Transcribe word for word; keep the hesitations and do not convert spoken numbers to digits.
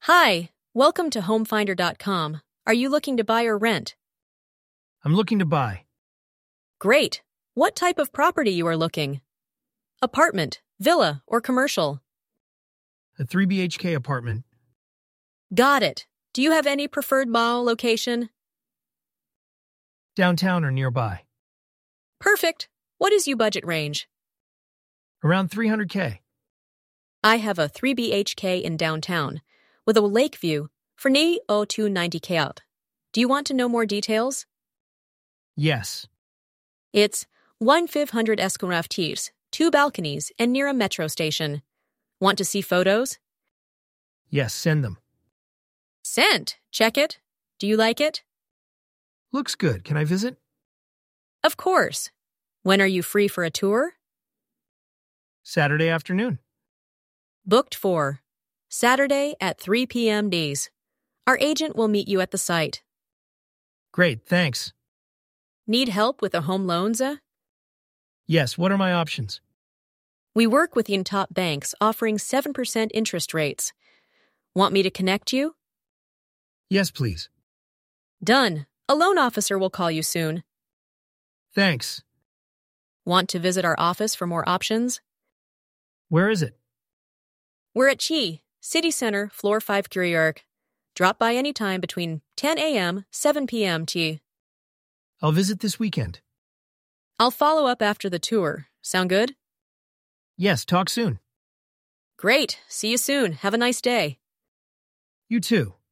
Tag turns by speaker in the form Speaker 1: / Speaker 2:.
Speaker 1: Hi, welcome to home finder dot com. Are you looking to buy or rent?
Speaker 2: I'm looking to buy.
Speaker 1: Great. What type of property you are looking? Apartment, villa, or commercial?
Speaker 2: A three B H K apartment.
Speaker 1: Got it. Do you have any preferred mall location?
Speaker 2: Downtown or nearby.
Speaker 1: Perfect. What is your budget range?
Speaker 2: Around three hundred K.
Speaker 1: I have a three B H K in downtown with a lake view for two hundred ninety K out. Do you want to know more details?
Speaker 2: Yes.
Speaker 1: It's fifteen hundred Escarafters, two balconies, and near a metro station. Want to see photos?
Speaker 2: Yes, send them.
Speaker 1: Sent. Check it. Do you like it?
Speaker 2: Looks good. Can I visit?
Speaker 1: Of course. When are you free for a tour?
Speaker 2: Saturday afternoon.
Speaker 1: Booked for Saturday at three p.m. days. Our agent will meet you at the site.
Speaker 2: Great, thanks.
Speaker 1: Need help with a home loan, Za?
Speaker 2: Yes, what are my options?
Speaker 1: We work with the top banks offering seven percent interest rates. Want me to connect you?
Speaker 2: Yes, please.
Speaker 1: Done. A loan officer will call you soon.
Speaker 2: Thanks.
Speaker 1: Want to visit our office for more options?
Speaker 2: Where is it?
Speaker 1: We're at Chi, City Center, Floor five, Curie Drop by anytime between ten a.m. seven p.m. T.
Speaker 2: I'll visit this weekend.
Speaker 1: I'll follow up after the tour. Sound good?
Speaker 2: Yes, talk soon.
Speaker 1: Great. See you soon. Have a nice day.
Speaker 2: You too.